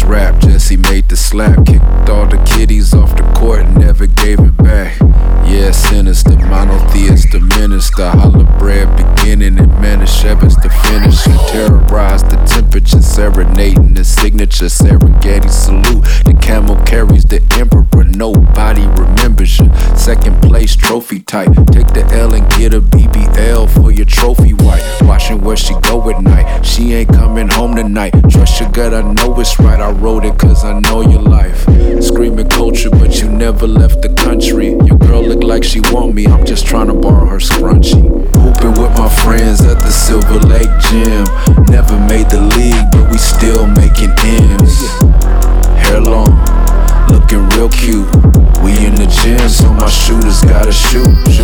rap, Jesse made the slap. Kicked all the kiddies off the court and never gave it back. Yeah, sinister, monotheist, the minister. Holla bread beginning and Manischewitz the finisher. Terrorized the temperature, serenading the signature. Serengeti salute, the camel carries the emperor. Nobody remembers you. Second place, trophy type. Take the L and get a BBL for your trophy wife. Watching where she go at night. She ain't coming home tonight. Trust your gut, I know it's right. I wrote it cause I know your life. Screaming culture, but you never left the country. Your girl look like she want me, I'm just trying to borrow her scrunchie. Hooping with my friends at the Silver Lake Gym. Never made the league, but we still making ends. Hair long, looking real cute. We in the gym, so my shooters gotta shoot.